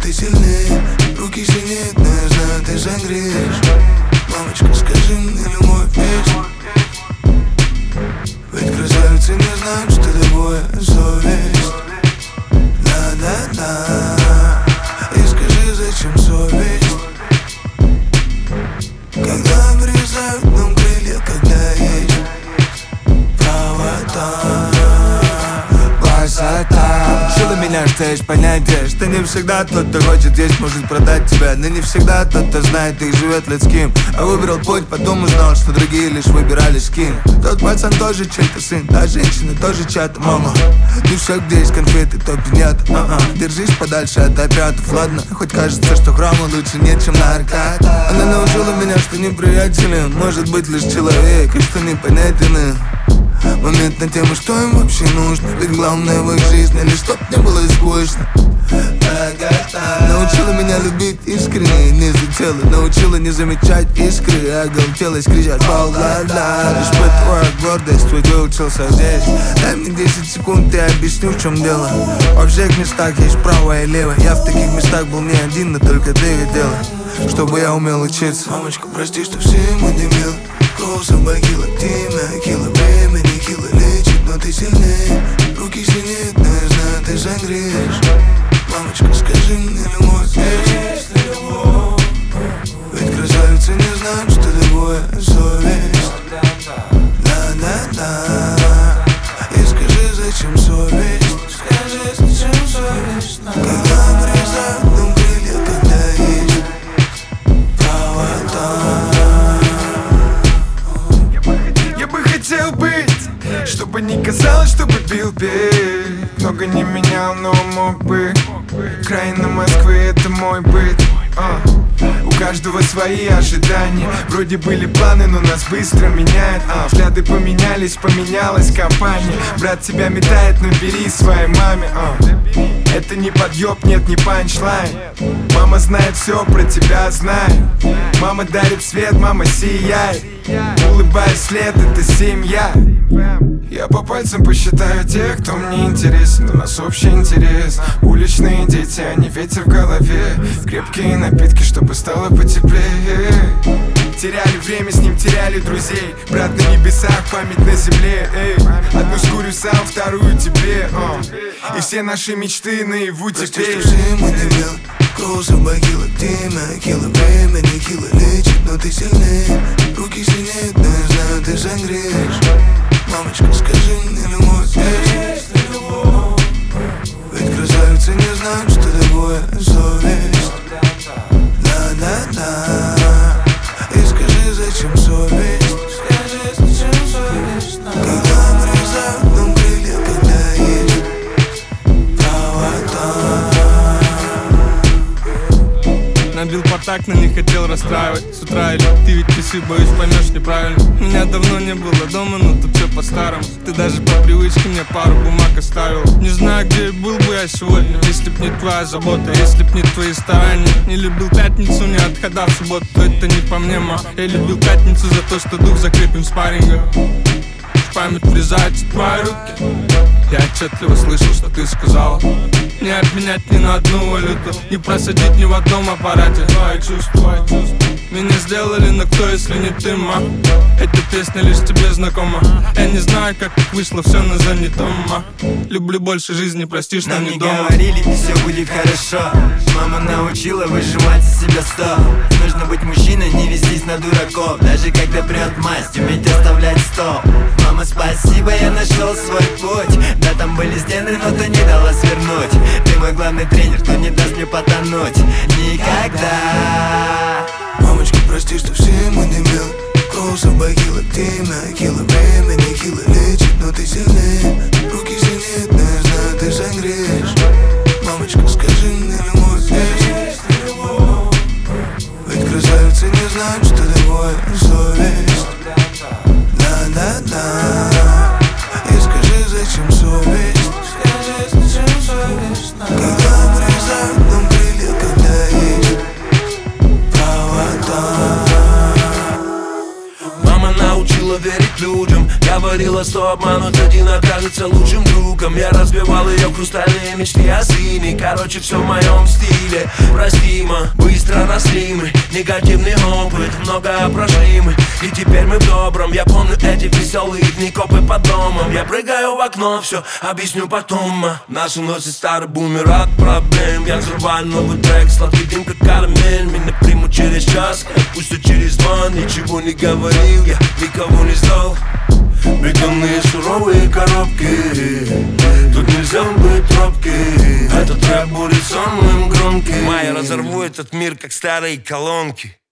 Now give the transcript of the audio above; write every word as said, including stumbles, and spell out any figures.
ты сильнее. Руки синеют, но я знаю, ты согреешь. Мамочка, скажи мне любовь есть. Ведь красавицы не знают, что такое совесть. Да-да-да. И скажи, зачем совесть? Когда вырезают нам крылья, когда есть правота. Красота учила меня, что есть понятие, что не всегда тот, кто хочет есть, может продать тебя. Но не всегда тот, кто знает их, живет людским. А выбрал путь, потом узнал, что другие лишь выбирали скин. Тот пацан тоже чей-то сын, та женщина тоже чья-то мама. Не все, где есть конфеты, то пинят. а-а. Держись подальше от опятов, ладно. Хоть кажется, что храма лучше нет, чем на аркад. Она научила меня, что неприятелем может быть лишь человек, и что непонятен им момент на тему, что им вообще нужно. Ведь главное в их жизни лишь чтоб не было скучно. Научила меня любить искренне, не за тело. Научила не замечать искры, а оголтелость кричать бал-ла-ла. Испытывая гордость, ведь выучился здесь. Дай мне десять секунд, я объясню, в чем дело. Во всех местах есть правое и левое. Я в таких местах был не один, но только ты видела, чтобы я умел учиться. Мамочка, прости, что все мы дебилы. Коса богила, время, кило времени, кило лечит, но ты сильнее. Руки синеют, но я знаю, ты согреешь. Мамочка, скажи мне любовь есть. Ведь красавицы не знают, что такое совесть. Да-да-да. И скажи, зачем совесть? Скажи, зачем совесть? Когда вырезают нам крылья, когда есть правота. Хотел быть, чтобы не казалось, чтобы бил бей. Много не менял, но мог бы. Окраина Москвы — это мой быт. а. У каждого свои ожидания. Вроде были планы, но нас быстро меняет. а. Взгляды поменялись, поменялась компания. Брат тебя метает, но бери своей маме. а. Это не подъеб, нет, не панчлайн. Мама знает все про тебя, знаю. Мама дарит свет, мама сияет. Улыбаясь след, это семья. Я по пальцам посчитаю тех, кто мне интересен. У нас общий интерес. Уличные дети, а не ветер в голове. Крепкие напитки, чтобы стало потеплее. Теряли время, с ним теряли друзей. Брат на небесах, память на земле. Эй. Одну скурю сам, вторую тебе. О. И все наши мечты наяву теперь. Прости, что все мы дебилы. Коса богила, время, кило времени, кило лечит, но ты сильнее. Руки синеют, но я знаю, ты согреешь. Мамочка, скажи мне любовь есть. Ведь красавицы не знают, что такое совесть. Да-да-да. И скажи, зачем совесть? Скажи, зачем совесть? Когда вырезают нам крылья, когда есть правота. Набил портак, но не хотел расстраивать. С утра или ты ведь часы, боюсь, поймешь неправильно. Меня давно не было дома, но тут все по-старому. Ты даже по привычке мне пару бумаг оставил. Не знаю, где был бы я сегодня, если б не твоя забота, если б не твои старания. Не любил пятницу, не отхода в субботу, это не по мне, ма. Я любил пятницу за то, что дух закрепим спарринга. В память врезаются твои руки. Я отчетливо слышал, что ты сказала. Не обменять ни на одну валюту, не просадить ни в одном аппарате. Твои чувства, чувства меня сделали, но кто, если не ты, ма? Эта песня лишь тебе знакома. Я не знаю, как так вышло, все на занятом, ма. Люблю больше жизни, прости, что нам не не дома. говорили, и все будет хорошо. Мама научила выжимать из себя сто. Нужно быть мужчиной, не вестись на дураков. Даже когда прет масть, уметь оставлять стол. Мама, спасибо, я нашел свой путь. Да, там были стены, но ты не дала свернуть. Ты мой главный тренер, кто не даст мне потонуть никогда. Мамочка, прости, что все мы дебилы. Коса богила, время, кило времени, кило лечит, но ты сильнее. Руки синеют, но я знаю, ты согреешь. Мамочка, скажи мне любовь есть. Ведь красавицы не знают, что такое совесть. Да-да-да. И скажи, зачем совесть? Скажи, зачем совесть? Когда вырезают нам крылья, когда есть правота. Мама научила верить людям, говорит говорила, что обманут один окажется лучшим другом. Я разбивал ее хрустальные мечты о сыне. Короче, все в моем стиле. Простимо, быстро росли мы. Негативный опыт, много прошли мы. И теперь мы в добром. Я помню эти веселые дни, копы под домом. Я прыгаю в окно, все объясню потом. Нас уносит старый бумер от проблем. Я взрываю новый трек, сладкий дым как карамель. Меня примут через час, пусть через два. Ничего не говорил, я никого не ждал. Бетонные суровые коробки, тут нельзя быть робким. Этот рэп будет самым громким. Майя, разорву этот мир, как старые колонки.